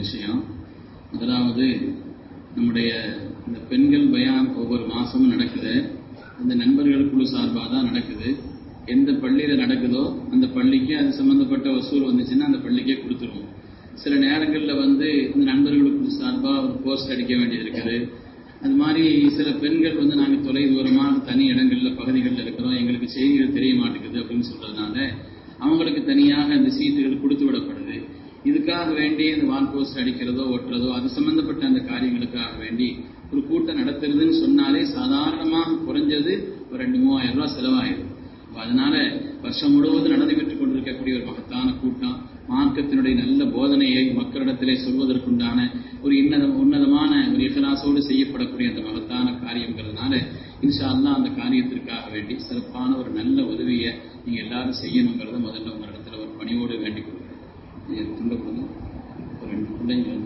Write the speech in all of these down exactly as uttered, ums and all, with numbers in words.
விஷயம். முதலாவது, நம்முடைய இந்த பெண்கள் பயான் ஒவ்வொரு மாசமும் நடக்குது. அந்த நண்பர்கள் குழு சார்பாக தான் நடக்குது. எந்த பள்ளியில நடக்குதோ அந்த பள்ளிக்கு அது சம்பந்தப்பட்ட வசூல் வந்துச்சுன்னா அந்த பள்ளிக்கே கொடுத்துருவோம். சில நேரங்களில் வந்து இந்த நண்பர்களுக்கு சார்பாக ஒரு போஸ்ட் அடிக்க வேண்டியது இருக்குது. அது மாதிரி சில பெண்கள் வந்து நாங்கள் தொலை தூரமாக தனி இடங்களில் பகுதிகளில் இருக்கிறோம், எங்களுக்கு செய்திகள் தெரிய மாட்டேங்குது அப்படின்னு சொல்றதுனால அவங்களுக்கு தனியாக இந்த சீட்டுகள் கொடுத்து விடப்படுது. இதுக்காக வேண்டி இந்த வால் போஸ்ட் அடிக்கிறதோ ஒட்டுறதோ அது சம்பந்தப்பட்ட அந்த காரியங்களுக்காக வேண்டி ஒரு கூட்டம் நடத்துறதுன்னு சொன்னாலே சாதாரணமாக குறைஞ்சது ஒரு ரெண்டு மூவாயிரம் ரூபாய் செலவாயிடும். அதனால வருஷம் முழுவதும் நடந்து பெற்றுக் கொண்டிருக்கக்கூடிய ஒரு மகத்தான கூட்டம், மார்க்கத்தினுடைய நல்ல போதனையை மக்களிடத்திலே சொல்வதற்குண்டான ஒரு இன்னத உன்னதமான ஒரு இஹ்லாஸோடு செய்யப்படக்கூடிய அந்த மகத்தான காரியங்கிறதுனால இன்ஷா அல்லாஹ் அந்த காரியத்திற்காக வேண்டி சிறப்பான ஒரு நல்ல உதவியை நீங்க எல்லாரும் செய்யணுங்கிறத முதல்ல உங்க இடத்துல ஒரு பணியோடு வேண்டிக் கொள்கிறேன். துண்டப்படுது ஒரு ரெண்டு பிள்ளைங்க வந்து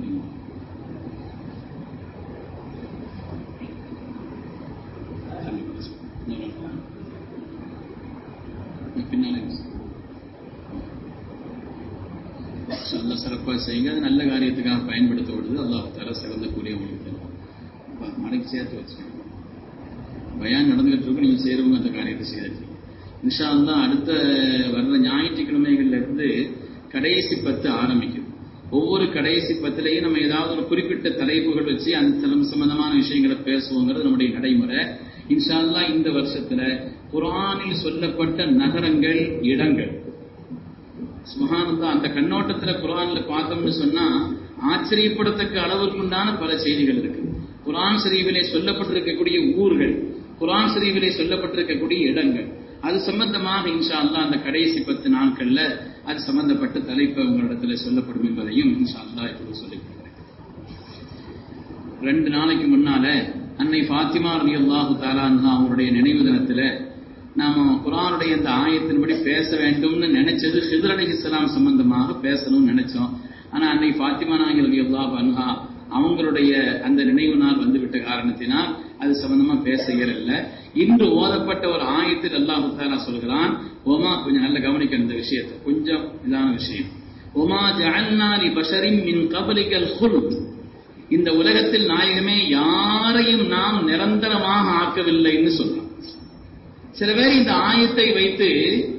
பின்னாலே நல்லா சிறப்பாக செய்யுங்க. அது நல்ல காரியத்துக்காக பயன்படுத்தப்படுது. அல்லாஹ் தஆலா சிறந்த கூலியை உங்களுக்கு மனைக்கு சேர்த்து வச்சுக்கணும். பயான் நடந்துகிட்டு இருக்கும், நீங்க செய்யறவங்க அந்த காரியத்தை செய்து இன்ஷா அல்லாஹ் அடுத்த வர்ற ஞாயிற்றுக்கிழமைகள்ல இருந்து கடைசி பத்து ஆரம்பிக்குது. ஒவ்வொரு கடைசி பத்திலையும் நம்ம ஏதாவது ஒரு குறிப்பிட்ட தலைப்புகள் வச்சு அந்த சம்பந்தமான விஷயங்களை பேசுவோங்கிறது நம்முடைய நடைமுறை. இன்ஷா அல்லாஹ் இந்த வருஷத்துல குர்ஆனில் சொல்லப்பட்ட நகரங்கள், இடங்கள், சுப்ஹானல்லாஹ், அந்த கண்ணோட்டத்துல குர்ஆன்ல பார்த்தோம்னு சொன்னா ஆச்சரியப்படத்தக்க அளவுக்குண்டான பல செய்திகள் இருக்கு. குர்ஆன் ஷரீஃபிலே சொல்லப்பட்டிருக்கக்கூடிய ஊர்கள், குர்ஆன் ஷரீஃபிலே சொல்லப்பட்டிருக்கக்கூடிய இடங்கள், அது சம்பந்தமாக இன்ஷா அல்லாஹ் அந்த கடைசி பத்து நாட்கள்ல அது சம்பந்தப்பட்ட தலைப்பு உங்களிடத்துல சொல்லப்படும் என்பதையும் இன்ஷா அல்லாஹ் இப்போது சொல்லிக் கொடுக்கிறேன். ரெண்டு நாளைக்கு முன்னால அன்னை ஃபாத்திமா ரலியல்லாஹு தஆலா அன்ஹா அவருடைய நினைவு தினத்துல நாம குர்ஆனுடைய அந்த ஆயத்தின்படி பேச வேண்டும்னு நினைச்சது ஹித்ர் அலைஹிஸ்ஸலாம் சம்பந்தமாக பேசணும்னு நினைச்சோம். ஆனா அன்னை ஃபாத்திமா நாயகி ரலியல்லாஹு அன்ஹா அவங்களுடைய அந்த நினைவு நாள் வந்துவிட்ட காரணத்தினால் அது சம்பந்தமா பேச இயலல்ல. இன்று ஓதப்பட்ட ஒரு ஆயத்தில் அல்லாஹ் தஆலா சொல்கிறான், ஓமா, கொஞ்சம் நல்ல கவனிக்க இந்த விஷயத்தை, கொஞ்சம் இதான விஷயம். ஓமா ஜஅல்னா லி பஷரின் மின் கப்லிகல் ஹுல்த், இந்த உலகத்தில் நாயகமே யாரையும் நாம் நிரந்தரமாக ஆக்கவில்லைன்னு சொல்றான். சில பேர் இந்த ஆயத்தை வைத்து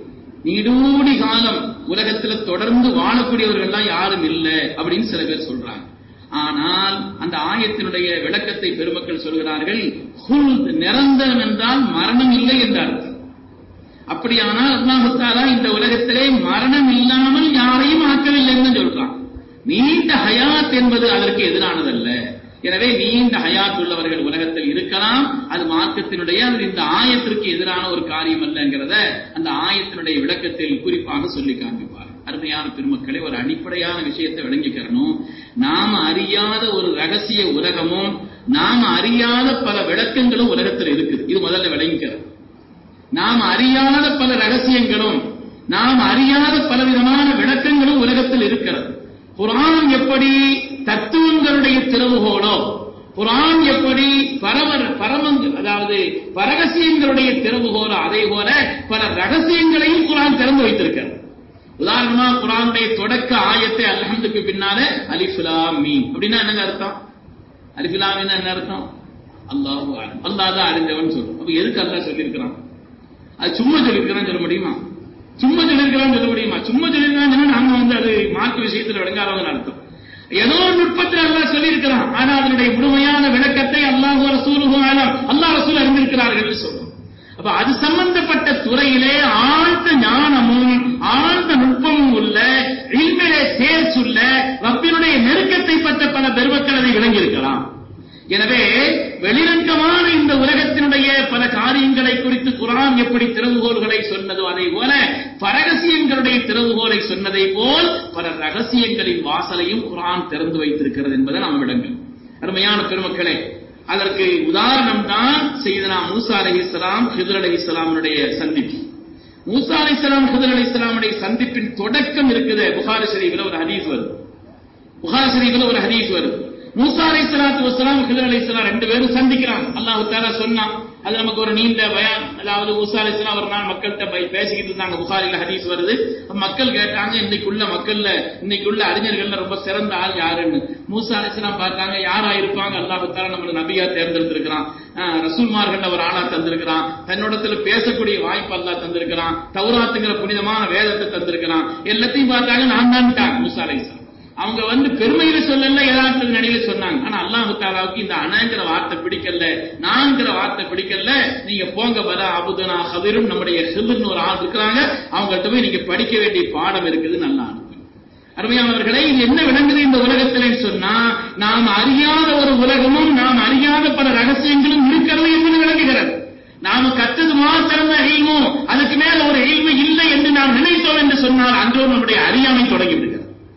நீடூடி காலம் உலகத்தில் தொடர்ந்து வாழக்கூடியவர்கள்லாம் யாரும் இல்லை அப்படின்னு சில பேர் சொல்றாங்க. ஆனால் அந்த ஆயத்தினுடைய விளக்கத்தை பெருமக்கள் சொல்கிறார்கள், ஹுல்த் நிரந்தரம் என்றால் மரணம் இல்லை என்ற அர்த்தம். அப்படியானால் அல்லாஹ் தஆலா இந்த உலகத்திலே மரணம் இல்லாமல் யாரையும் ஆக்கவில்லைன்னு சொல்றான். நீண்ட ஹயாத் என்பது அதற்கு எதிரானதல்ல. எனவே நீண்ட ஹயாத் உள்ளவர்கள் உலகத்தில் இருக்கலாம், அது மார்க்கத்தினுடைய இந்த ஆயத்திற்கு எதிரான ஒரு காரியம் அல்லங்கிறத அந்த ஆயத்தினுடைய விளக்கத்தில் குறிப்பாக சொல்லி காண்பிப்பார். அருமையான பெருமக்களை, ஒரு அடிப்படையான விஷயத்தை விளங்கிக்கிறணும். நாம அறியாத ஒரு ரகசிய உலகமும் நாம அறியாத பல விளக்கங்களும் உலகத்தில் இருக்குது. இது முதல்ல விளங்கிக்கிறது. நாம் அறியாத பல ரகசியங்களும் நாம் அறியாத பல விதமான விளக்கங்களும் உலகத்தில் இருக்கிறது. குர்ஆன் எப்படி தத்துவங்களுடைய திறவுகோலோ, குர்ஆன் எப்படி பரம பரமங்கள் அதாவது பரகசியங்களுடைய திறவுகோலோ, அதே போல பல ரகசியங்களையும் குர்ஆன் திறந்து வைத்திருக்கிறது. உதாரணமா குர்ஆனுடைய தொடக்க ஆயத்தை அல்ஹம்துக்கு பின்னால அலிஃப் லாம் மீம் அப்படின்னா என்ன அர்த்தம்? அலிஃப் லாம் மீம் என்ன அர்த்தம்? அல்லாஹு அலம், அல்லாஹ் தான் அறிந்தவன் சொல்றோம். அப்ப எதுக்கு அல்லாஹ் சொல்லியிருக்கிறான்? அது சும்மா சொல்லியிருக்கிறான்னு சொல்ல முடியுமா? சும்மா சொல்லியிருக்கிறான்னு சொல்ல முடியுமா? சும்மா சொல்லியிருக்கிறான்னு நாங்க வந்து அது மார்க்க விஷயத்தில் விளங்காதவங்க அர்த்தம். ஏதோ நுட்பத்தில் அல்லாஹ் சொல்லியிருக்கிறான், ஆனா அதனுடைய முழுமையான விளக்கத்தை அல்லாஹ் ரசூலுஹு அலம், அல்லாஹ் ரசூல் அறிந்திருக்கிறார்கள் சொல்றோம். அப்ப அது சம்பந்தப்பட்ட துறையிலே ஆழ்ந்த ஞானமும் ஆழ்ந்த நுட்பமும் உள்ள, இல்மிலே தேர்ச்சுள்ள, ரப்பினுடைய நெருக்கத்தை பற்ற பல பெருமக்கள் அதை விளங்கியிருக்கலாம். எனவே வெளிரங்கமான இந்த உலகத்தினுடைய பல காரியங்களை குறித்து குர்ஆன் எப்படி திறவுகோல்களை சொன்னதோ அதே போல பரகசியங்களுடைய திறவுகோலை சொன்னதை போல் பல ரகசியங்களின் வாசலையும் குர்ஆன் திறந்து வைத்திருக்கிறது என்பதை நாம் விளங்கணும். அருமையான பெருமக்களே, அதற்கு உதாரணம் தான் சையதுனா மூசா அலைஹிஸ்ஸலாம் ஹித்ர் அலைஹிஸ்ஸலாமுடைய சந்திப்பு. மூசா அலைஹிஸ்ஸலாம் ஹித்ர் அலைஹிஸ்ஸலாமுடைய சந்திப்பின் தொடக்கம் இருக்குது. புகாரி ஷரீஃபில் ஒரு ஹதீஸ் வருது. புகாரி ஷரீஃபில் ஒரு ஹதீஸ் வருது. மூசா அலைஹிஸ்ஸலாத்து வஸ்ஸலாம் ஹித்ர் அலைஹிஸ்ஸலாம் ரெண்டு பேரும் சந்திக்கிறாங்க. அல்லாஹ் தஆலா சொன்னான், அது நமக்கு ஒரு நீண்ட பயான். அதாவது மூசா அலைஹிஸ்ஸலாம் ஒரு நாள் மக்கள்கிட்ட பேசிக்கிட்டு இருந்தாங்க. புகாரில ஹதீஸ் வருது. மக்கள் கேட்டாங்க, இன்னைக்குள்ள மக்கள்ல இன்னைக்குள்ள அறிஞர்கள்ல ரொம்ப சிறந்த ஆள் யாருன்னு. மூசா அலைஹிஸ்ஸலாம் பார்த்தாங்க, யாரா இருப்பாங்க? அல்லாஹ் தஆலா நம்மள நபியா தேர்ந்தெடுத்திருக்கிறான், ரசூல்மார்கள் ஒரு ஆளா தந்திருக்கிறான், தன்னோடத்துல பேசக்கூடிய வாய்ப்பு அல்லாஹ் தந்திருக்கிறான், தௌராத்துங்கிற புனிதமான வேதத்தை தந்திருக்கிறான். எல்லாத்தையும் பார்த்தாங்க, நான் தான் மூசா அலைஹிஸ்ஸலாம். அவங்க வந்து பெருமையில சொல்லல, யதார்த்த நிலையில சொன்னாங்க. ஆனா அல்லாஹ் தஆலாவுக்கு இந்த அனங்கிற வார்த்தை பிடிக்கல, நான்கிற வார்த்தை பிடிக்கல. நீங்க போங்க பல அபுதனா ஹதிரும், நம்முடைய ஹிதர்னு ஒரு ஆள் இருக்கிறாங்க, அவங்கள்ட்ட போய் நீங்க படிக்க வேண்டிய பாடம் இருக்குது. நல்லா அனுப்பு. அருமையானவர்களே, இது என்ன விளங்குது இந்த உலகத்திலே சொன்னா, நாம் அறியாத ஒரு உலகமும் நாம் அறியாத பல ரகசியங்களும் இருக்கிறது என்பது விளங்குகிறது. நாம கற்றது மாத்திரம் இல்மோ, அதுக்கு மேல ஒரு இல்மு இல்லை என்று நாம் நினைத்தோம் என்று சொன்னால் அன்றோ நம்முடைய அறியாமை தொடங்கிவிடுகிறது.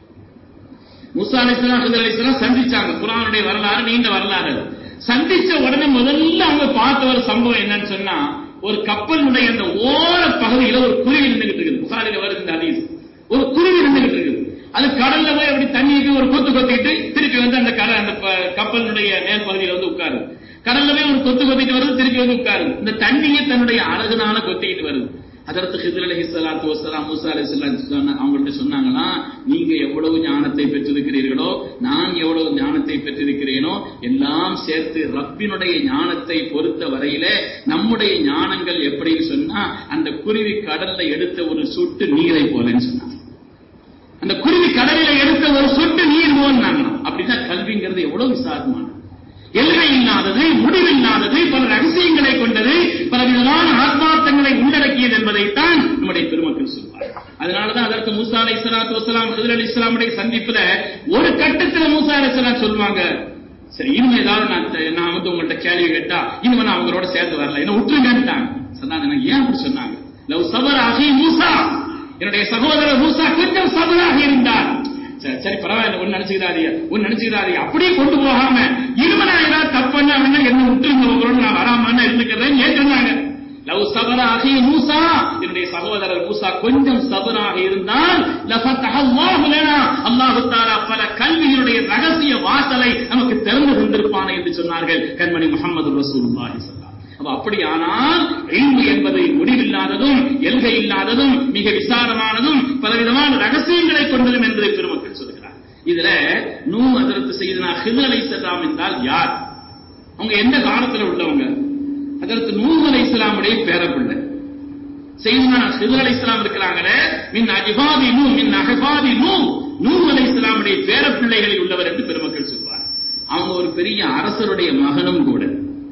மூசா அலைஹிஸ்ஸலாம் ஹிதர் அலைஹிஸ்ஸலாம் சந்திச்சாங்க. குர்ஆனுடைய வரலாறு நீண்ட வரலாறு. சந்திச்ச உடனே முதல்ல அவங்க பார்த்த ஒரு சம்பவம் என்னன்னு சொன்னா, ஒரு கப்பலுடைய அந்த ஓர பகுதியில ஒரு குருவி நின்றுகிட்டு இருக்குது. புகாரில வருது இந்த ஹதீஸ். ஒரு குருவி நின்றுகிட்டு இருக்குது. அது கடல்ல போய் அப்படி தண்ணிக்கு ஒரு கொத்து கொத்திட்டு திருப்பி வந்து அந்த கடல் அந்த கப்பலுடைய மேல் பகுதியில வந்து உட்காருது. கடல்ல போய் ஒரு கொத்து கொத்திட்டு வருது, திருப்பி வந்து உட்காருது. இந்த தண்ணியை தன்னுடைய அழகுனால கொத்திக்கிட்டு வருது. அதற்கு ஹிதர் அலைஹிஸ்ஸலாத்து வஸ்ஸலாம் மூசா அலைஹிஸ்ஸலாம் அவங்கள்ட்ட சொன்னாங்களா, நீங்க எவ்வளவு ஞானத்தை பெற்றிருக்கிறீர்களோ, நான் எவ்வளவு ஞானத்தை பெற்றிருக்கிறேனோ எல்லாம் சேர்த்து ரப்பினுடைய ஞானத்தை பொறுத்த வரையிலே நம்முடைய ஞானங்கள் எப்படின்னு சொன்னா, அந்த குருவி கடல்ல எடுத்த ஒரு சொட்டு நீரை போலன்னு சொன்னாங்க. அந்த குருவி கடலில எடுத்த ஒரு சொட்டு நீர் போல் நாங்களாம். அப்படிதான் கல்விங்கிறது எவ்வளவு விசாரமானது, எல்லை இல்லாதது, முடிவில்லாதது, பல ரகசியங்களை கொண்டது, பல விதமான ஆத்மார்த்தங்களை உள்ளடக்கியது என்பதைத்தான் நம்முடைய பெருமக்கள் சொல்வார். அதனாலதான் அதற்கு மூசா அலைஹிஸ்ஸலாத்து வஸ்ஸலாம் ஹிதர் அலைஹிஸ்ஸலாமுடைய சந்திப்புல ஒரு கட்டத்துல மூசா அலைஹிஸ்ஸலாம் சொல்லுவாங்க, சரி இனிமே ஏதாவது நான் நான் வந்து உங்கள்ட்ட கேள்வி கேட்டா இனிமே நான் அவங்களோட சேர்ந்து வரல, என்ன விட்டுருங்கன்ட்டாங்க. சொன்னாங்க, எனக்கு ஏன் அப்படி சொன்னாங்க? லவ் சபர அஹி மூசா, என்னுடைய சகோதரர் மூசா கொஞ்சம் சபராக இருந்தார். சரி பரவாயில்ல, ஒன்னு நினைச்சுக்கிறாதீங்க ஒன்னு நினைச்சுக்கிறாதீங்க அப்படியே கொண்டு போகாம இரும நான் ஏதாவது தப்பு பண்ண என்ன விட்டுருங்க, உங்களோட நான் வராம இருந்துக்கிறேன் ஏன் சொன்னாங்க. லவ் சபர அஹி மூசா, என்னுடைய சகோதரர் மூசா கொஞ்சம் சபராக இருந்தால் லஃபதஹல்லாஹு லனா, அல்லாஹ் தஆலா பல கல்வியினுடைய ரகசிய வாசலை நமக்கு திறந்து தந்திருப்பானே என்று சொன்னார்கள் கண்மணி முஹம்மது ரசூலுல்லாஹி ஸல்லல்லாஹு அலைஹி வஸல்லம். அப்படியானால் இல்மு என்பது முடிவில்லாததும் எல்கை இல்லாததும் மிக விசாலமானதும் பலவிதமான ரகசியங்களை கொண்டதும் என்று பெருமக்கள் சொல்கிறார். இதுல நூ ஹஜ்ரத் சையதுனா ஹிதர் அலைஹிஸ்ஸலாம் என்றால் யார்? அவங்க எந்த காலத்துல உள்ளவங்க? ஹஜ்ரத் நூ அலைஹிஸ்ஸலாமுடைய பேரப்பிள்ளை சையதுனா ஹிதர் அலைஹிஸ்ஸலாம் இருக்கிறாங்களே, மின் அஜ்பாதி நூ மின் அஹ்பாதி நூ, நூ அலைஹிஸ்ஸலாமுடைய பேரப்பிள்ளைகளில் உள்ளவர் என்று பெருமக்கள் சொல்வார். அவங்க ஒரு பெரிய அரசருடைய மகனும் கூட.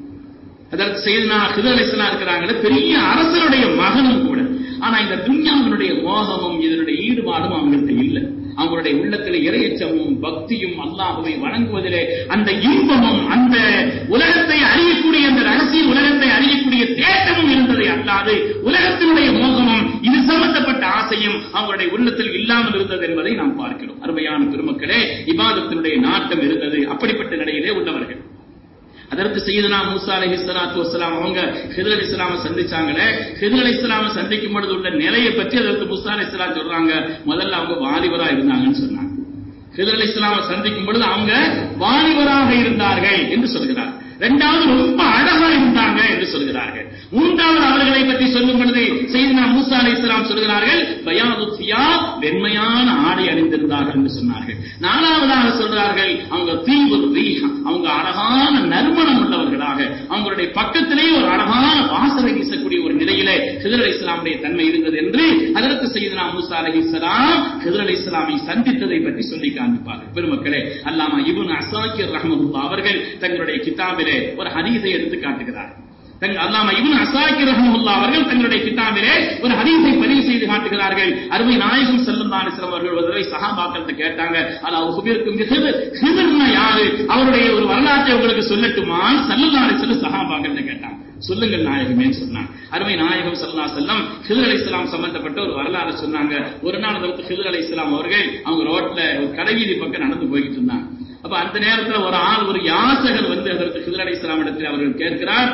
அதற்கு சையதுனா ஹிதர் அலைஹிஸ்ஸலாம் இருக்கிறாங்களே, பெரிய அரசருடைய மகனும் கூட. ஆனா இந்த துன்யாவினுடைய மோகமும் இதனுடைய ஈடுபாடும் அவங்களுக்கு இல்லை. அவங்களுடைய உள்ளத்தில் இறையச்சமும் பக்தியும் அல்லாஹ்வை வணங்குவதிலே அந்த இன்பமும் அந்த உலகத்தை அறியக்கூடிய அந்த ரகசிய உலகத்தை அறியக்கூடிய தேட்டமும் இருந்ததை அல்லாது உலகத்தினுடைய மோகமும் இது சம்பந்தப்பட்ட ஆசையும் அவங்களுடைய உள்ளத்தில் இல்லாமல் இருந்தது என்பதை நாம் பார்க்கிறோம். அருமையான பெருமக்களே, இபாதத்தினுடைய நாட்டம் இருந்தது. அப்படிப்பட்ட நிலையிலே உள்ளவர்கள். அதற்கு சையதுனா மூசா அலைஹிஸ்ஸலாத்து வஸ்ஸலாம் அவங்க ஹிதர் அலைஹிஸ்ஸலாமை சந்திச்சாங்களே, ஹிதர் அலைஹிஸ்ஸலாமை சந்திக்கும் பொழுது உள்ள நிலையை பற்றி அதற்கு மூசா அலைஹிஸ்ஸலாம் சொல்றாங்க. முதல்ல அவங்க வாலிபரா இருந்தாங்கன்னு சொன்னாங்க. ஹிதர் அலைஹிஸ்ஸலாமை சந்திக்கும் பொழுது அவங்க வாலிபராக இருந்தார்கள் என்று சொல்கிறார். இரண்டாவது ரொம்ப அழகா இருந்தாங்க என்று சொல்கிறார்கள். மூன்றாவது அவர்களை பற்றி சொல்லும் பொழுது சையதுனா மூசா அலைஹிஸ்ஸலாம் சொல்கிறார்கள், பயாது தியாப், வெண்மையான ஆடை அணிந்திருந்தார்கள் என்று சொன்னார்கள். நாலாவதாக சொல்றார்கள், அவங்க தீபு ரீஹ், அவங்க அழகான நறுமணம் உள்ளவர்களாக, அவங்களுடைய பக்கத்திலே ஒரு அழகான வாசனை வீசக்கூடிய ஒரு நிலையிலே ஹிதர் அலைஹிஸ்ஸலாமுடைய தன்மை இருந்தது என்று அதற்கு சையதுனா மூசா அலைஹிஸ்ஸலாம் ஹிதர் அலைஹிஸ்ஸலாமை சந்தித்ததை பற்றி சொல்லி காண்பிப்பார்கள். பெருமக்களே, அல்லாமா இப்னு அஸாக்கிர் ரஹ்மத்துல்லாஹி அவர்கள் தங்களுடைய கிதாபிலே ஒரு ஹதீஸை எடுத்து காட்டுகிறார். அல்லாமா இப்னு அஸாக்கிர் ரஹ்மத்துல்லாஹி அவர்கள் தங்களுடைய கிதாபிலே ஒரு ஹதீஸை பதிவு செய்து காட்டுகிறார்கள். அருமை நாயகம் ஸல்லல்லாஹு அலைஹி வஸல்லம் அவர்கள் ஒரு தடவை சஹாபாக்களை கேட்டாங்க, அலா உஹ்பிருக்கும் பிஹிதர், ஹிதர்னா யாரு, அவருடைய ஒரு வரலாற்றை உங்களுக்கு சொல்லட்டுமா? ஸல்லல்லாஹு அலைஹி வஸல்லம் சஹாபாக்களை கேட்டாங்க. சொல்லுங்கள் நாயகமே சொன்னாங்க. அருமை நாயகம் ஸல்லல்லாஹு அலைஹி வஸல்லம் ஹிதர் அலைஹிஸ்ஸலாம் சம்பந்தப்பட்ட ஒரு வரலாறு சொன்னாங்க. ஒரு நாள் அதற்கு ஹிதர் அலைஹிஸ்ஸலாம் அவர்கள் அவங்க ரோட்ல ஒரு கடைவீதி பக்கம் நடந்து போய்கிட்டு இருந்தாங்க. அப்ப அந்த நேரத்தில் ஒரு ஆள், ஒரு யாசகர் வந்து அதற்கு ஹிதர் அலைஹிஸ்ஸலாம் இடத்தில் அவர்கள் கேட்கிறார்,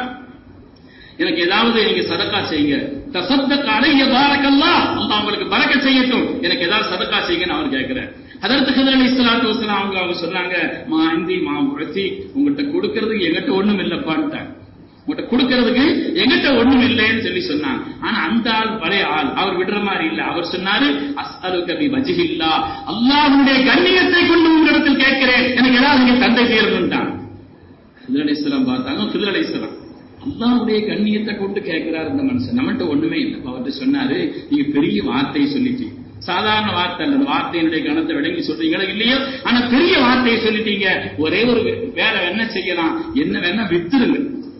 எனக்கு ஏதாவது நீங்க சதக்கா செய்யுங்க, தஸத்தக அலைய பாரக்கல்லாஹ், அல்லாஹ் உங்களுக்கு பரக்கத் செய்யட்டும், எனக்கு ஏதாவது சதக்கா செய்யுங்கன்னு அவர் கேட்கிறார். ஹதரத் ஹிதர் அலைஹிஸ்ஸலாத்து வஸலாம் அவங்க அவங்க சொன்னாங்க, மா இந்தி மா உத்தி, உங்கள்கிட்ட கொடுக்கறதுக்கு எங்கிட்ட ஒண்ணும் இல்லப்பான்ட்டாங்க. உங்கள்கிட்ட கொடுக்கறதுக்கு எங்கிட்ட ஒண்ணும் இல்லைன்னு சொல்லி சொன்னாங்க. ஆனா அந்த ஆள் பழைய ஆள், அவர் விடுற மாதிரி இல்ல. அவர் சொன்னாரு, அஸ்அலுக பி வஜ்ஹில்லா, அல்லாஹ்வுடைய கண்ணியத்தை கொண்டு உங்களிடத்தில் கேட்கிறேன், எனக்கு ஏதாவது நீங்க தந்தை தீரணும்ட்டாங்க. ஹிதர் அலைஹிஸ்ஸலாம் பார்த்தாங்க, ஹிதர் அலைஹிஸ்ஸலாம் அல்லாஹ்வுடைய கண்ணியத்தை கொண்டு கேட்கிறார் இந்த மனுஷன், நம்மகிட்ட ஒண்ணுமே இல்லை. அவர்கிட்ட சொன்னாரு, நீங்க பெரிய வார்த்தையை சொல்லிட்டீங்க, சாதாரண வார்த்தை அல்ல, அந்த வார்த்தையினுடைய கணத்தை விளங்கி சொல்றீங்களா இல்லையோ, ஆனா பெரிய வார்த்தையை சொல்லிட்டீங்க. ஒரே ஒரு வேலை என்ன செய்யலாம், என்ன வேணா வித்துருங்க,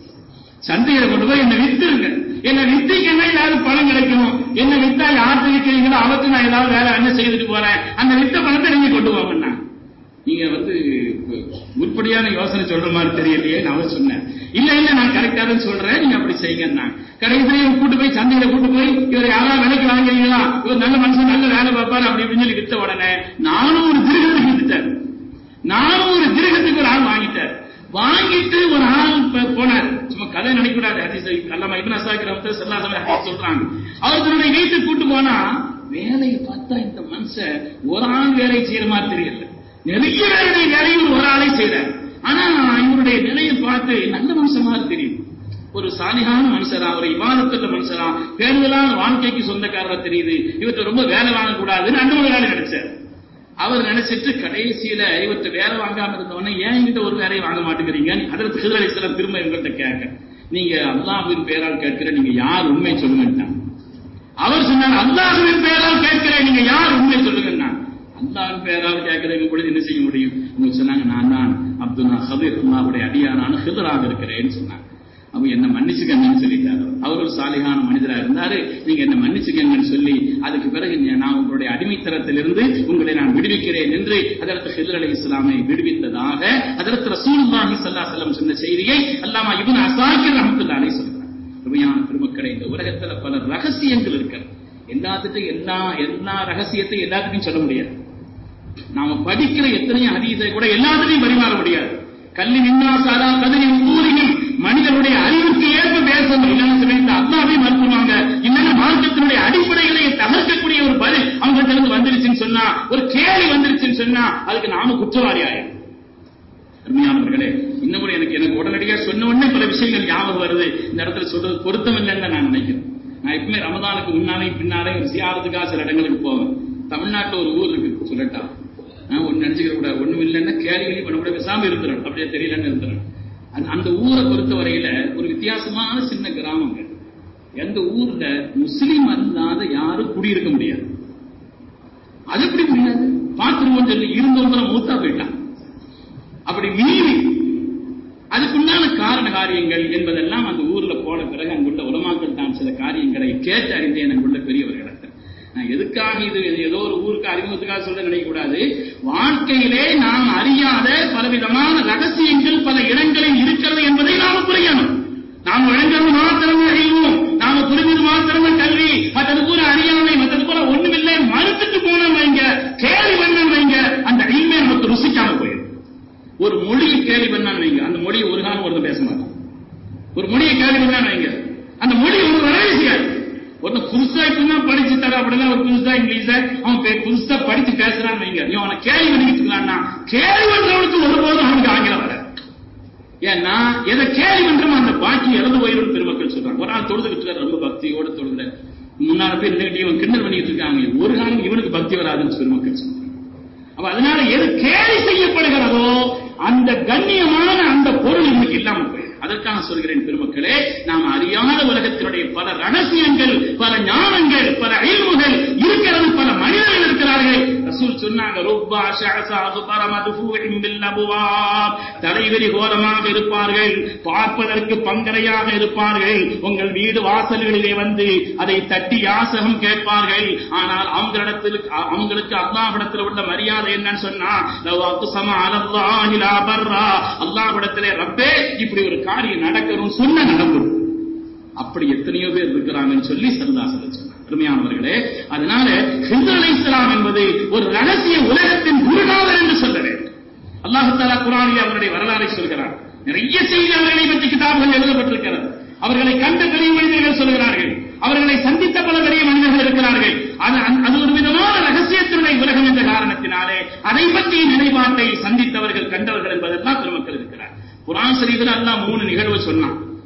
சந்தையில கொண்டு போய் என்ன வித்துருங்க, என்ன வித்தீங்கன்னா ஏதாவது பணம் கிடைக்கும், என்ன வித்தா யார்கிட்ட விற்கிறீங்களோ அவருக்கு நான் ஏதாவது வேலை என்ன செய்துட்டு போறேன், அந்த வித்த பணத்தை நீங்க கொண்டு போங்கன்னா. நீங்க வந்து உருப்படியான யோசனை சொல்ற மாதிரி தெரியலையே நான் சொன்னேன். இல்ல இல்ல நான் கரெக்டா தான் சொல்றேன், நீங்க அப்படி செய்யுங்க. கடைசியில கூட்டு போய் சந்தையில கூட்டு போய் இவர் யாராவது விலைக்கு வாங்குறீங்களா, இவர் நல்ல மனுஷன் நல்ல வேலை பார்ப்பாரு அப்படி அப்படின்னு சொல்லி வித்த உடனே நானும் ஒரு திருகத்துக்கு வித்துட்டார், நானும் ஒரு திருகத்துக்கு ஒரு ஆள் வாங்கிட்டார். வாங்கிட்டு ஒரு ஆள் போனார், சும்மா கதை நினைக்கூடாது, அல்லாம இப்னு அஸ்ஸாக்கிர் ரஹ்மத்துல்லாஹி ஸல்லல்லாஹு சொல்றாங்க. அவர் தன்னுடைய வீட்டுக்கு கூட்டு போனா வேலையை பார்த்தா இந்த மனுஷன் ஒரு ஆள் வேலை செய்யற மாதிரி தெரியல, நிறைய பேருடைய வேலையும் ஒரு ஆளை செய்யறார். ஆனா இவருடைய நிலையை பார்த்து நல்ல மனுஷன் மாதிரி தெரியும், ஒரு சாலிகான மனுஷரா, ஒரு இபாதத்துள்ள மனுஷரா, பேருதலான வாழ்க்கைக்கு சொந்தக்காரரா தெரியுது. இவற்றை ரொம்ப வேலை வாங்கக்கூடாதுன்னு அண்ணன் ஒரு வேலை நினைச்சார். அவர் நினைச்சிட்டு கடைசியில இவற்றை வேலை வாங்காம இருந்தவொடனே ஏன் என்கிட்ட ஒரு வேலையை வாங்க மாட்டேங்கிறீங்க, ஹஜ்ரத் ஹிதர் அலைஹிஸ்ஸலாம் திரும்ப இவங்கள்ட்ட கேட்க, நீங்க அல்லாஹ்வின் பெயரால் கேட்கிற, நீங்க யார் உண்மை சொல்லுங்க. அவர் சொன்னார், அல்லாஹ்வின் பெயரால் கேட்கிறேன், நீங்க யார் உண்மை சொல்லுங்க. அல்லாஹ்வின் பெயரால் கேட்கிறேன் பொழுது என்ன செய்ய முடியும், உங்களுக்கு சொன்னாங்க, நான் தான் அப்துல்லா ஹதீர் அல்லாஹ்வுடைய அடியானான ஹிதராக இருக்கிறேன்னு சொன்னாங்க. அவங்க என்ன மன்னிச்சுக்கங்கன்னு சொல்லிட்டாரு. அவர் ஒரு சாலிகான மனிதராக இருந்தாரு, நீங்க என்ன மன்னிச்சுக்கங்கன்னு சொல்லி அதுக்கு பிறகு நான் உங்களுடைய அடிமைத்தனத்திலிருந்து உங்களை நான் விடுவிக்கிறேன் என்று ஹஜ்ரத் ஹிதர் அலைஹிஸ்ஸலாமை விடுவித்ததாக ஹஜ்ரத் ரசூலுல்லாஹி ஸல்லல்லாஹு அலைஹி வஸல்லம் சொன்ன செய்தியை அல்லாமா இப்னு அஸ்ஸாக்கிர் ரஹ்மத்துல்லாஹி அலைஹி சொல்றார். உண்மையான பெருமக்களே, இந்த உலகத்துல பல ரகசியங்கள் இருக்கிறது. எல்லாத்துக்கும் எல்லா எல்லா ரகசியத்தையும் எல்லாத்துக்கும் சொல்ல முடியாது. நாம படிக்கிற எத்தனையோ ஹதீஸை கூட எல்லாத்துக்கும் பரிமாற முடியாது. கல்லி நின்னா சாரா கதிரி ஊரிலும் மனிதனுடைய அறிவுக்கு ஏற்ப பேசணும். இல்லைன்னு சொல்லிட்டு அல்லாஹ்வை மறுத்துவாங்க. இல்லைன்னா மார்க்கத்தினுடைய அடிப்படைகளை தகர்க்கக்கூடிய ஒரு பதில் அவங்க இருந்து வந்துருச்சுன்னு சொன்னா, ஒரு கேள்வி வந்துருச்சுன்னு சொன்னா அதுக்கு நாம குற்றவாளி ஆயிடும். அருமையானவர்களே, இன்னும் கூட எனக்கு எனக்கு உடனடியாக சொன்ன உடனே பல விஷயங்கள் ஞாபகம் வருது. இந்த இடத்துல சொல்றது பொருத்தம் இல்லைன்னு நான் நினைக்கிறேன். நான் எப்பவுமே ரமதானுக்கு முன்னாலே பின்னாலே ஒரு சியாரத்துக்காக சில இடங்களுக்கு போவேன். தமிழ்நாட்டில் ஒரு ஊர் இருக்கு, சொல்லட்டா, நான் ஒன்னு நினைச்சுக்கிற கூடாது, ஒண்ணும் இல்லைன்னா கேள்வி பண்ண கூட பேசாம இருந்துடும், அப்படியே தெரியலன்னு இருந்துடும். அந்த ஊரை பொறுத்த வரையில ஒரு வித்தியாசமான சின்ன கிராமங்க. எந்த ஊர்ல முஸ்லீம் அல்லாத யாரும் குடியிருக்க முடியாது. அது எப்படி முடியாது, பார்த்துருவோம் சொல்லி இருந்தவங்க மூத்தா போயிட்டான். அப்படி மீறி அதுக்குண்டான காரண காரியங்கள் என்பதெல்லாம் அந்த ஊர்ல போன பிறகு அங்குள்ள உலமாக்கள் தான் சில காரியங்களை கேட்டு அறிந்தேன். அங்குள்ள பெரியவர்களிடத்தில் நான் எதுக்காக இது ஏதோ ஒரு ஊருக்கு அறிமுகத்துக்காக சொல்ல நினைக்கக்கூடாது. வாழ்க்கையிலே நாம் அறியாத பலவிதமான ரகசியங்கள் பல இடங்களில் இருக்கிறது என்பதை நாம புரியணும். நாம் வழங்குறது மாத்திரமே அறிவோம், நாம புரிஞ்சது மாத்திரமே கல்வி, மற்றது போல அறியாமை, மற்றது போல ஒண்ணுமில்லை மறுத்துட்டு போனோம் வைங்க, கேள்வி பண்ண வைங்க, அந்த அறிமை நமக்கு ருசிக்காம போயிடும். ஒரு மொழியை கேள்வி பண்ணான்னு வைங்க, அந்த மொழியை ஒரு காலம் ஒருத்தர் பேச மாட்டான். ஒரு மொழியை கேள்வி பண்ணான்னு வைங்க, அந்த மொழி ஒரு வரவே செய்யாது. ஒருத்தர் புதுசா இப்பதான் படிச்சு தர அப்படின்னா ஒரு புதுசா இங்கிலீஷ அவன் புதுசா படிச்சு பேசுறான்னு வைங்க, நீ அவனை கேள்வி பண்ணிட்டு இருக்கலாம்னா கேள்வி பண்றவனுக்கு ஒருபோதும் அவனுக்கு ஆங்கிலம் வர. ஏன்னா எதை கேள்வி பண்றோமோ அந்த பாக்கி இறந்து போயிடும் பெருமக்கள் சொல்றாங்க. ஒரு நாள் தொழுதுகிட்டு இருக்காரு, ரொம்ப பக்தியோட தொழுதுற, முன்னால போய் நின்றுட்டு இவன் கிண்டல் பண்ணிட்டு இருக்காங்க, ஒரு காலம் இவனுக்கு பக்தி வராதுன்னு பெருமக்கள் சொல்றாங்க. அப்ப அதனால எது கேலி செய்யப்படுகிறதோ அந்த கண்ணியமான அந்த பொருள் இன்னைக்கு இல்லாம போயிடும். அதற்காக சொல்கிறேன் பெருமக்களே, நாம் அறியாத உலகத்தினுடைய பல ரகசியங்கள், பல ஞானங்கள், பல இல்முகள் இருக்கிறது, பல மனிதர்கள் இருக்கிறார்கள். ரசூல் சொன்னாங்க, ருப்பா ஷஅஸாது பரமதுஃபூஇன் பில் அபுவாப், தலைவிரி கோலமாக இருப்பார்கள், பார்ப்பதற்கு பங்கரையாக இருப்பார்கள், உங்கள் வீடு வாசல்களிலே வந்து அதை தட்டி யாசகம் கேட்பார்கள். ஆனால் அவங்களிடத்தில் அவங்களுக்கு அல்லாஹ்விடத்தில் உள்ள மரியாதை என்னன்னு சொன்னா, லவ் அக்ஸம அலல்லாஹி லா பர்ரா, அல்லாஹ்விடத்திலே ரப்பே இப்படி ஒரு காரியம் நடக்கணும் சொன்ன நடக்கும். அப்படி எத்தனையோ பேர் இருக்கிறாங்கன்னு சொல்லி ஸல்லல்லாஹு அலைஹி வஸல்லம் சொன்னார். அருமையானவர்களே, அதனால ஹிதர் அலைஹிஸ்ஸலாம் என்பது ஒரு ரகசிய உலகத்தின் குருநாதர் என்று சொல்ல வேண்டும். அல்லாஹ் தஆலா குர்ஆனில் அவருடைய வரலாறை சொல்கிறார். நிறைய செய்தி அவர்களை பற்றி கிதாபுகள் எழுதப்பட்டிருக்கிறது. அவர்களை கண்ட பெரிய மனிதர்கள் சொல்கிறார்கள், அவர்களை சந்தித்த பல பெரிய மனிதர்கள் இருக்கிறார்கள். அது ஒரு விதமான ரகசியத்தினுடைய உலகம் என்ற காரணத்தினாலே அதை பற்றிய நிலைப்பாட்டை சந்தித்தவர்கள் கண்டவர்கள் என்பதெல்லாம் பெருமக்கள் இருக்கிறார். குர்ஆன் ஷரீஃபில் அல்லாஹ் மூணு நிகழ்வு சொன்னான்.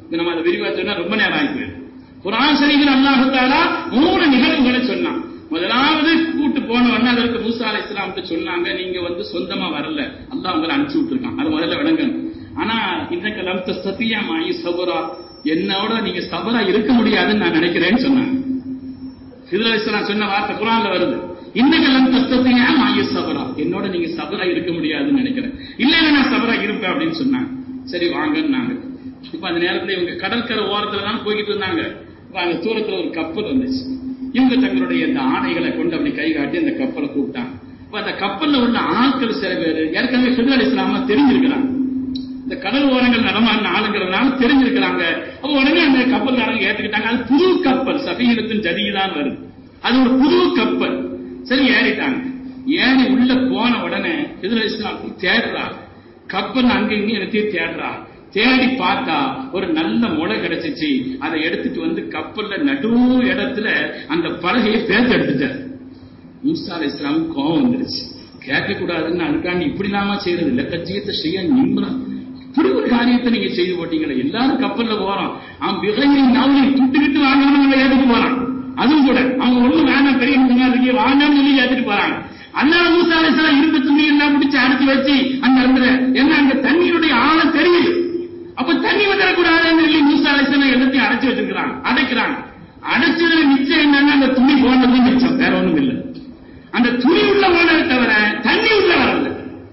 நம்ம அதை விரிவா சொன்னா ரொம்ப நேரம் ஆயிடுது. குர்ஆன் ஷரீஃபில் அல்லாஹ் தஆலா மூணு நிகழ்வுகளை சொன்னான். முதலாவது கூட்டு போனவொடனே அதற்கு மூசா அலைஹிஸ்ஸலாம் சொன்னாங்க, நீங்க வந்து சொந்தமா வரல, அல்லாஹ் உங்களை அனுப்பிச்சு விட்டுருக்கான். அது முதல்ல விளங்கணும். ஆனா இன்னக லம் தஸ்ததிய மாஇ ஸபரா, என்னோட நீங்க சபரா இருக்க முடியாதுன்னு நான் நினைக்கிறேன்னு சொன்னாங்க. ஹித்ர் அலைஹிஸ்ஸலாம் சொன்ன வார்த்தை குர்ஆன்ல வருது, இன்னக லம் தஸ்ததிய மாஇ ஸபரா, என்னோட நீங்க சபரா இருக்க முடியாதுன்னு நினைக்கிறேன். இல்ல இல்ல நான் சபரா இருப்பேன் அப்படின்னு சொன்னாங்க. சரி வாங்கன்னாங்க. இப்ப அந்த நேரத்துல இவங்க கடற்கரை ஓரத்துல தான் போய்கிட்டு இருந்தாங்க. அந்த தூரத்துல ஒரு கப்பல் வந்துச்சு. இவங்க தங்களுடைய இந்த ஆணைகளை கொண்டு அப்படி கை காட்டி அந்த கப்பலை கூப்பிட்டாங்க. இப்ப அந்த கப்பல்ல உள்ள ஆட்கள் சில பேர் ஏற்கனவே ஹித்ர் அலைஹிஸ்ஸலாம் தெரிஞ்சிருக்கிறாங்க, இந்த கடல் ஓரங்கள் நடமாடின ஆளுங்கிறதுனால தெரிஞ்சிருக்கிறாங்க. அப்ப உடனே அந்த கப்பல்காரங்க ஏற்றுக்கிட்டாங்க. அது புது கப்பல், சஃபீனத்துன் ஜதீதான் வருது, அது ஒரு புது கப்பல். சரி ஏறிட்டாங்க. ஏறி உள்ள போன உடனே ஹித்ர் அலைஹிஸ்ஸலாம் தேடுறா, கப்பல் அங்க இங்க எனத்தையும் தேடுறா. தேடி பார்த்தா ஒரு நல்ல முளை கிடைச்சிச்சு. அதை எடுத்துட்டு வந்து கப்பல்ல நடு இடத்துல அந்த பலகையை பேர்த்து எடுத்துட்டார். மூசா அலைஹிஸ்ஸலாம் கோபம் வந்துருச்சு. கேட்க கூடாதுன்னு அதுக்காண்டி இப்படி இல்லாம செய்யறது இல்ல, கஜியத்தை செய்ய நிம்மரம், இப்படி ஒரு காரியத்தை நீங்க செய்து போட்டீங்களே. எல்லாரும் கப்பல்ல போறோம், அவன் விகையை நவலி துட்டுக்கிட்டு வாங்கணும் ஏத்துட்டு போறான். அதுவும் கூட அவங்க ஒண்ணும் வேணாம் பெரிய சொன்னாங்க வாங்கன்னு சொல்லி ஏத்துட்டு போறாங்க. அதனால மூசா அலைஹிஸ்ஸலாம் இருந்த துணி எல்லாம் பிடிச்சு அடைச்சு வச்சு அந்த இடத்துல என்ன அங்க தண்ணியுடைய ஆழம் தெரியுது. அப்ப தண்ணி வந்துடக்கூடாதுன்னு சொல்லி மூசா அலைஹிஸ்ஸலாம் எல்லாத்தையும் அடைச்சு வச்சிருக்கிறாங்க, அடைக்கிறாங்க. அடைச்சதுல மிச்சம் என்னன்னா அந்த துணி போனது மிச்சம், வேற ஒண்ணும் இல்லை. அந்த துணி உள்ள போனதை தவிர தண்ணி உள்ள வரல.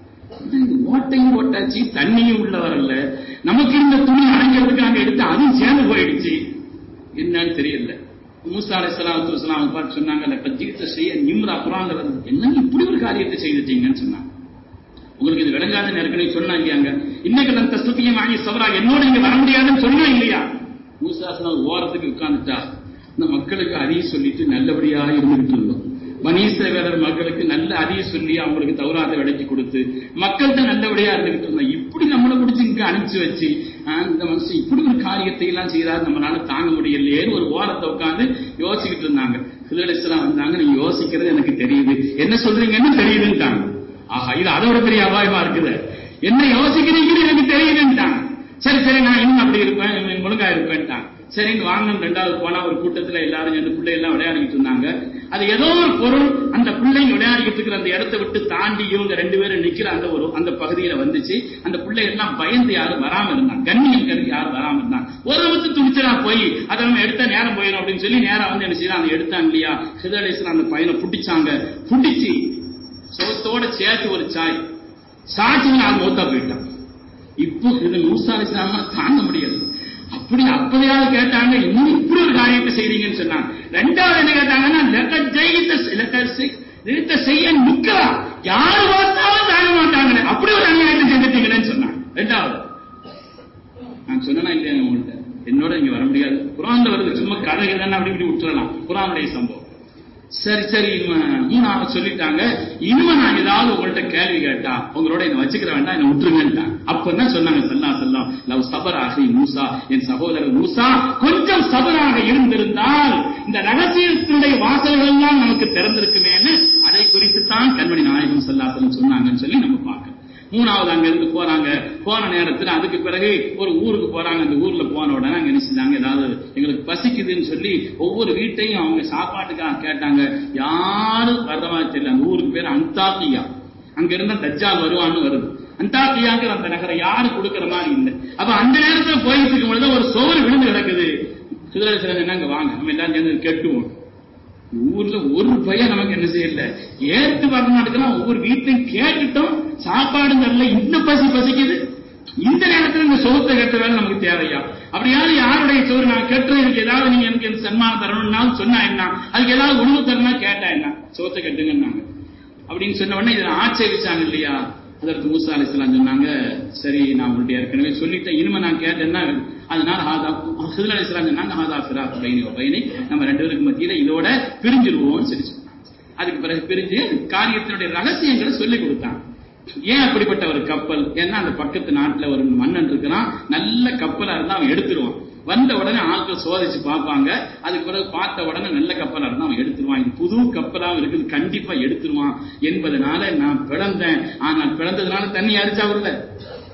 ஓட்டையும் போட்டாச்சு, தண்ணியும் உள்ள வரல. நமக்கு இருந்த துணி அடைக்கிறதுக்கு அங்க எடுத்து அதுவும் சேர்ந்து போயிடுச்சு. என்னன்னு தெரியல. மூசா அலைஹிஸ்ஸலாம் பார்த்து சொன்னாங்க, கஜியத்தை செய்ய நிம்ரா குர்ஆன்ல வருது, என்ன இப்படி ஒரு காரியத்தை செய்துட்டீங்கன்னு சொன்னாங்க. உங்களுக்கு இது விளங்காதுன்னு ஏற்கனவே சொன்னா இல்லையாங்க, இன்னைக்கு லம் தஸ்ததிய மாஇ ஸபரா, என்னோட நீங்க வர முடியாதுன்னு சொன்னா இல்லையா. மூசா அலைஹிஸ்ஸலாம் ஓரத்துக்கு உட்கார்ந்துட்டா. இந்த மக்களுக்கு அதிக சொல்லிட்டு நல்லபடியா இருந்துட்டு இருந்தோம். பனீ இஸ்ரவேலர் மக்களுக்கு நல்ல அதிக சொல்லி அவங்களுக்கு தௌராத்தை விளக்கி கொடுத்து மக்கள்கிட்ட நல்லபடியா இருந்துகிட்டு இருந்தோம். இப்படி நம்மளை பிடிச்சி இங்க அனுப்பிச்சு வச்சு இந்த மனுஷன் இப்படி ஒரு காரியத்தை எல்லாம் செய்யறாரு, நம்மளால தாங்க முடியலையேன்னு ஒரு ஓரத்தை உட்காந்து யோசிச்சுக்கிட்டு இருந்தாங்க. ஹித்ர் அலைஹிஸ்ஸலாம் வந்தாங்க, நீங்க யோசிக்கிறது எனக்கு தெரியுது, என்ன சொல்றீங்கன்னு தெரியுதுன்ட்டாங்க. ஆஹா, இது அதோட பெரிய அபாயமா இருக்குது, என்ன யோசிக்கிறீங்கன்னு எனக்கு தெரியுதுன்ட்டாங்க. சரி சரி நான் இன்னும் அப்படி இருப்பேன், ஒழுங்கா இருப்பேன்ட்டாங்க. சரின்னு வாங்க. ரெண்டாவது போனா ஒரு கூட்டத்துல எல்லாரும் அந்த பிள்ளை எல்லாம் விளையாடிக்கிட்டு இருந்தாங்க. அது ஏதோ ஒரு பொருள் அந்த பிள்ளைங்க விளையாடிக்கிட்டு இருக்கிற அந்த இடத்தை விட்டு தாண்டி இவங்க ரெண்டு பேரும் நிக்கிற அந்த ஒரு அந்த பகுதியில வந்துச்சு. அந்த பிள்ளை எல்லாம் பயந்து யாரும் வராம இருந்தாங்க, கண்ணியம் கருதி யாரும் வராம இருந்தாங்க. ஒரு நிமிஷம் துணிச்சலா போய் அதை நம்ம எடுத்தா நேரம் போயிடும் அப்படின்னு சொல்லி நேரம் வந்து என்ன செய்யலாம், அதை எடுத்தாங்க இல்லையா. ஹித்ர் அலைஹிஸ்ஸலாம் அந்த பையனை புடிச்சாங்க. புடிச்சு சோத்தோட சேர்த்து ஒரு சாய் சாட்சிங்க அது மௌத்தா போயிட்டான். இப்போ இது மூசா அலைஹிஸ்ஸலாம் தாங்க முடியாது. அப்படி அப்பதையாவது கேட்டாங்க, இன்னும் இப்படி ஒரு காரியத்தை செய்றீங்கன்னு சொன்னாங்க. ரெண்டாவது என்ன கேட்டாங்கன்னா, செய்ய நிக்கா யாரு பார்த்தாலும் தாங்க மாட்டாங்க, அப்படி ஒரு அநியாயத்தை செஞ்சுட்டீங்கன்னு சொன்னாங்க. ரெண்டாவது நான் சொன்னா இல்லையா உங்கள்கிட்ட, என்னோட இங்க வர முடியாது, குர்ஆன்ல வருது, சும்மா கதை தானே அப்படி இப்படி விட்டுறலாம், குர்ஆனுடைய சம்பவம். சரி சரி மூணாவது சொல்லிட்டாங்க, இனிமே நான் ஏதாவது உங்கள்கிட்ட கேள்வி கேட்டா உங்களோட என்ன வச்சுக்கிற வேண்டாம், என்ன விட்டுருங்கன்ட்டாங்க. அப்பதான் சொன்னாங்க ஸல்லல்லாஹு அலைஹி வஸல்லம், லவ் சபர அஹி மூசா, என் சகோதரர் மூசா கொஞ்சம் சபராக இருந்திருந்தால் இந்த ரகசியத்தினுடைய வாசல்கள் எல்லாம் நமக்கு திறந்திருக்குமேன்னு அதை குறித்து தான் கண்மணி நாயகம் ஸல்லல்லாஹு அலைஹி வஸல்லம் சொன்னாங்கன்னு சொல்லி நம்ம பார்க்கணும். மூணாவது அங்க இருந்து போறாங்க. போன நேரத்தில் அதுக்கு பிறகு ஒரு ஊருக்கு போறாங்க. அந்த ஊர்ல போன உடனே அங்க நினைச்சாங்க, ஏதாவது எங்களுக்கு பசிக்குதுன்னு சொல்லி ஒவ்வொரு வீட்டையும் அவங்க சாப்பாட்டுக்காக கேட்டாங்க. யாரும் வர்ற மாதிரி தெரியல. அந்த ஊருக்கு பேர் அந்தாக்கியா. அங்க இருந்தா தஜ்ஜால் வருவான்னு வருது. அந்தாக்கியாங்கிற அந்த நகரம் யாரும் கொடுக்கிற மாதிரி இல்லை. அப்ப அந்த நேரத்தில் போயிட்டு இருக்கும் பொழுது ஒரு சோறு விழுந்து கிடக்குது. ஹித்ர் அலைஹிஸ்ஸலாம் என்னங்க வாங்க நம்ம எல்லாம் சேர்ந்து கேட்டுவோம். ஊர்ல ஒரு பையன் நமக்கு என்ன செய்யல, ஏற்று வரணும்னா ஒவ்வொரு வீட்டையும் கேட்டுட்டோம், சாப்பாடு தரல, இன்னும் பசி பசிக்குது. இந்த நேரத்தில் இந்த சோத்தை கட்ட வேலை நமக்கு தேவையா? அப்படியாவது யாருடைய சோறு நான் கேட்டுறேன், எனக்கு ஏதாவது நீங்க எனக்கு சன்மானம் தரணும்னாலும் சொன்னா என்ன, அதுக்கு ஏதாவது உணவு தரணும்னா கேட்டா என்ன, சோத்தை கட்டுங்கன்னாங்க. அப்படின்னு சொன்ன உடனே இதை ஆட்சேபிச்சாங்க இல்லையா. அதற்கு மூசா அலைஹிஸ்ஸலாம் சொன்னாங்க, சரி நான் உங்கள்கிட்ட ஏற்கனவே சொல்லிட்டேன், இனிமே நான் கேட்டேன்னா அதனால ஹித்ர் அலைஹிஸ்ஸலாம் சொன்னாங்க, ஹாதா ஃபிராக் பைனி வ பைனி, நம்ம ரெண்டு பேருக்கு மத்தியில இதோட பிரிஞ்சிருவோம்னு சொல்லி சொன்னாங்க. அதுக்கு பிறகு பிரிஞ்சு காரியத்தினுடைய ரகசியங்களை சொல்லிக் கொடுத்தாங்க. ஏன் அப்படிப்பட்ட ஒரு கப்பல், ஏன்னா அந்த பக்கத்து நாட்டுல ஒரு மன்னன் இருக்கிறான், நல்ல கப்பலா இருந்தா அவன் எடுத்துருவான். வந்த உடனே ஆட்கள் சோதிச்சு பார்ப்பாங்க. அதுக்கு பிறகு பார்த்த உடனே நல்ல கப்பலா இருந்தா அவன் எடுத்துருவான். இது புது கப்பலாவும் இருக்குது, கண்டிப்பா எடுத்துருவான் என்பதனால நான் பிளந்தேன். ஆனால் பிளந்ததுனால தண்ணி அரிச்சா வருல,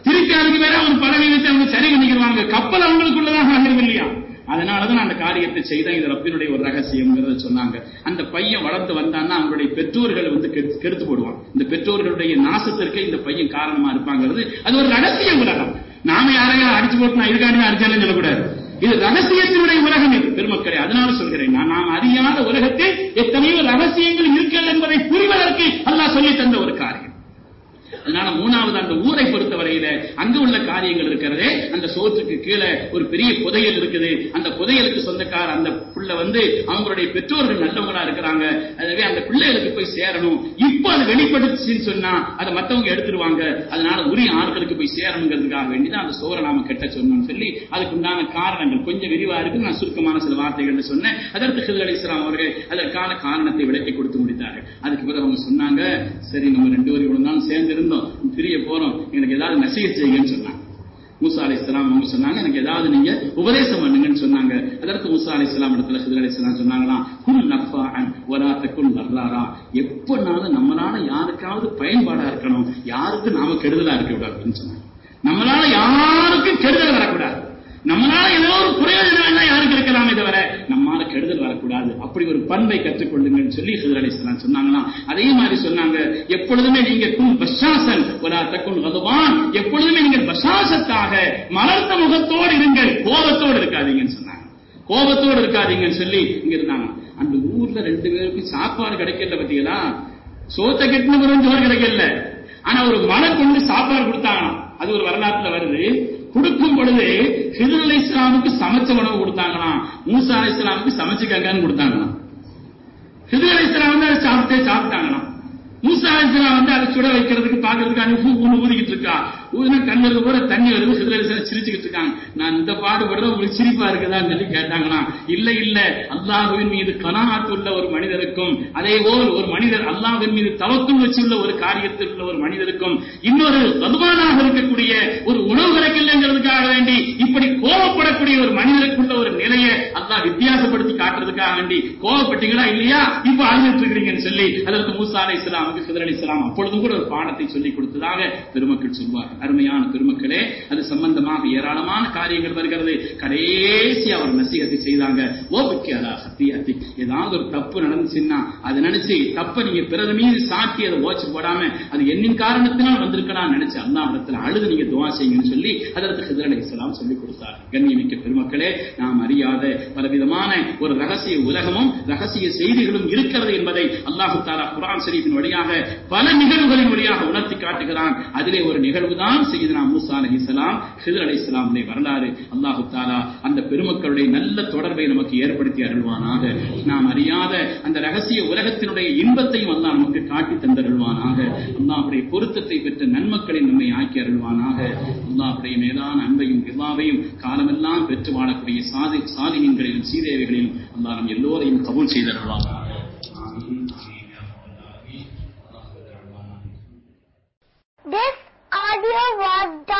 திருப்பி அதுக்கு வேற அவங்க பதவி வச்சு அவங்க சரி பண்ணிக்கிறாங்க. கப்பல் அவங்களுக்குள்ளதாக ஆகிறது இல்லையா? அதனாலதான் அந்த காரியத்தை செய்த இது ரப்பினுடைய ஒரு ரகசியம் சொன்னாங்க. அந்த பையன் வளர்ந்து வந்தான்னா அவங்களுடைய பெற்றோர்கள் வந்து கெடுத்து போடுவான். இந்த பெற்றோர்களுடைய நாசத்திற்கு இந்த பையன் காரணமா இருப்பாங்கிறது அது ஒரு ரகசிய உலகம். நாம யாரையும் அடிச்சு போட்டு நான் இதுக்காண்டி அடிச்சாலும் சொல்லக்கூடாது. இது ரகசியத்தினுடைய உலகம் இது பெருமக்களே. அதனால சொல்கிறேன், நான் நாம் அறியாத உலகத்தில் எத்தனையோ ரகசியங்கள் இருக்கிறது என்பதை புரிவதற்கு அல்லாஹ் சொல்லி தந்த ஒரு காரியம். அதனால மூணாவது அந்த ஊரை பொறுத்தவரையில அங்கு உள்ள காரியங்கள் இருக்கிறதே, அந்த சோற்றுக்கு கீழே ஒரு பெரிய புதையல் இருக்குது. அந்த புதையலுக்கு சொந்தக்கார அந்த புள்ள வந்து அவங்களுடைய பெற்றோர்கள் நல்லவங்களா இருக்கிறாங்க. எனவே அந்த பிள்ளைகளுக்கு போய் சேரணும். இப்போ அது வெளிப்படுத்துச்சுன்னு சொன்னா அதை மற்றவங்க எடுத்துருவாங்க. அதனால உரிய ஆட்களுக்கு போய் சேரணுங்கிறதுக்காக வேண்டிதான் அந்த சோரை நாம கெட்ட சொன்னோம்னு சொல்லி அதுக்கு உண்டான காரணங்கள் கொஞ்சம் விரிவா இருக்கு. நான் சுருக்கமான சில வார்த்தைகள் சொன்னேன். அதற்கு ஹிதர் அலைஹிஸ்ஸலாம் அவர்கள் அதற்கான காரணத்தை விளக்கி கொடுத்து முடித்தார்கள். அதுக்கு பிறகு அவங்க சொன்னாங்க, சரி நம்ம ரெண்டு பேரும் இவ்வளவு நாள் சேர்ந்து இருந்தோம், பிரிய போறோம், எனக்கு ஏதாவது நசீஹத் செய்யுங்கன்னு சொன்னாங்க. மூசா அலைஹிஸ்ஸலாம் அவங்க சொன்னாங்க, எனக்கு ஏதாவது நீங்க உபதேசம் பண்ணுங்கன்னு சொன்னாங்க. அதற்கு மூசா அலைஹிஸ்ஸலாம் இடத்துல ஹிதர் அலைஹிஸ்ஸலாம் சொன்னாங்களாம், குல் நஃபாஅன் வலா தகுன் லர்ராரா, எப்பனாலும் நம்மளால யாருக்காவது பயன்பாடா இருக்கணும், யாருக்கு நாம கெடுதலா இருக்க கூடாதுன்னு சொன்னாங்க. நம்மளால யாருக்கும் கெடுதல் வரக்கூடாது, நம்மளால ஏதோ ஒரு பிரயோஜனம் யாருக்கு இருக்கலாமே தவிர நம்மால கெடுதல் வரக்கூடாது. அப்படி ஒரு பண்பை கற்றுக்கொள்ளுங்கன்னு சொல்லி ஹிதர் அலைஹிஸ்ஸலாம் சொன்னாங்களாம். அதே மாதிரி சொன்னாங்க, எப்பொழுதுமே நீங்க குன் பஷாசன் வலா தகுன் கதுவான், எப்பொழுதுமே நீங்கள் பஷாசத்தாக மலர்ந்த முகத்தோடு இருங்கள், கோபத்தோடு இருக்காதீங்கன்னு சொன்னாங்க. கோபத்தோடு இருக்காதீங்கன்னு சொல்லி இங்க இருந்தாங்க. அந்த ஊர்ல ரெண்டு பேருக்கும் சாப்பாடு கிடைக்கல. பத்தீங்களா, சோத்தை கெட்டின பிறகு சோறு கிடைக்கல. ஆனா ஒரு மழை கொண்டு சாப்பாடு கொடுத்தாங்களாம். அது ஒரு வரலாற்றுல வருது. கொடுக்கும் பொழுது ஹிதர் அலைஹிஸ்ஸலாமுக்கு சமைச்ச உணவு கொடுத்தாங்களாம், மூசா அலைஹிஸ்ஸலாமுக்கு சமைச்சுக்கங்கன்னு கொடுத்தாங்களாம். ஹிதர் அலைஹிஸ்ஸலாம் வந்து அதை சாப்பிட்டே சாப்பிட்டாங்களாம். மூசா அலைஹிஸ்ஸலாம் வந்து அதை சுட வைக்கிறதுக்கு பாக்கிறதுக்கு அனுப்பி ஊன்னு ஊதிக்கிட்டு இருக்கா. ஊதினா கண்ணுக்கு கூட தண்ணி வருது. ஹிதர் அலைஹிஸ்ஸலாம் சிரிச்சுக்கிட்டு இருக்காங்க. நான் இந்த பாடுபடுற உங்களுக்கு சிரிப்பா இருக்குதான்னு சொல்லி கேட்டாங்களாம். இல்ல இல்ல, அல்லாஹ்வின் மீது கனாஅத் உள்ள ஒரு மனிதருக்கும் அதே போல் ஒரு மனிதர் அல்லாஹ்வின் மீது தவக்குல் வச்சுள்ள ஒரு காரியத்தில் உள்ள ஒரு மனிதருக்கும் இன்னொரு கதுவானாக இருக்கக்கூடிய ஒரு உணவு கிடைக்கலங்கிறதுக்காக வேண்டி இப்படி கோபப்படக்கூடிய ஒரு மனிதருக்குள்ள ஒரு நிலையை அல்லாஹ் வித்தியாசப்படுத்தி காட்டுறதுக்காக வேண்டி கோபப்பட்டீங்களா இல்லையா, இப்ப அழுதுட்டு இருக்கிறீங்கன்னு சொல்லி அதற்கு மூசா அலைஹிஸ்ஸலாம் ஹிதர் அலைஹிஸ்ஸலாம் அப்பொழுதும் கூட ஒரு பாடத்தை சொல்லிக் கொடுத்ததாக பெருமக்கள் சொல்வார்கள். அருமையான பெருமக்களே, அது சம்பந்தமாக ஏராளமான காரியங்கள் வருகிறது. கடைசியா ஒரு நசீஹத்தை செய்தாங்க. ஓபிக்கலா ஹத்தியத்தி, ஏதாவது ஒரு தப்பு நடந்துச்சுன்னா அதை நினைச்சு தப்ப நீங்க பிறர் மீது சாட்டி அதை ஓச்சு போடாம அது என்னின் காரணத்தினால் வந்திருக்கலாம் நினைச்சு அல்லாஹ் இடத்துல அழுது நீங்க துஆ செய்யுங்கன்னு சொல்லி அதற்கு ஹிதர் அலைஹிஸ்ஸலாம் சொல்லிக் கொடுத்தார். கண்ணியமிக்க பெருமக்களே, நாம் அறியாத பலவிதமான ஒரு ரகசிய உலகமும் ரகசிய செய்திகளும் இருக்கிறது என்பதை அல்லாஹ் தஆலா குர்ஆன் ஷரீஃபின் வழியாக பல நிகழ்வுகளின் வழியாக உணர்த்தி காட்டுகிறான். அதிலே ஒரு நிகழ்வுதான் சையதுனா மூசா அலைஹிஸ்ஸலாம் ஹிதர் அலைஹிஸ்ஸலாமுடைய வரலாறு. அல்லாஹ் தஆலா அந்த பெருமக்களுடைய நல்ல தொடர்பை நமக்கு ஏற்படுத்தி அருள்வானாக. நாம் அறியாத அந்த ரகசிய உலகத்தினுடைய இன்பத்தையும் அல்லாஹ் நமக்கு காட்டி தந்தருள்வானாக. அல்லாஹ்வுடைய பொருத்தத்தை பெற்ற நன்மக்களில் நம்மை ஆக்கி அருள்வானாக. அல்லாஹ்வுடைய மேலான அன்பையும் ரிலாவையும் காலமெல்லாம் பெற்று வாழக்கூடிய சாதி சாலிஹீன்களிலும் சீதேவிகளிலும் அல்லாஹ் நம் எல்லோரையும் கபூல் செய்தருள்வானாக. This audio was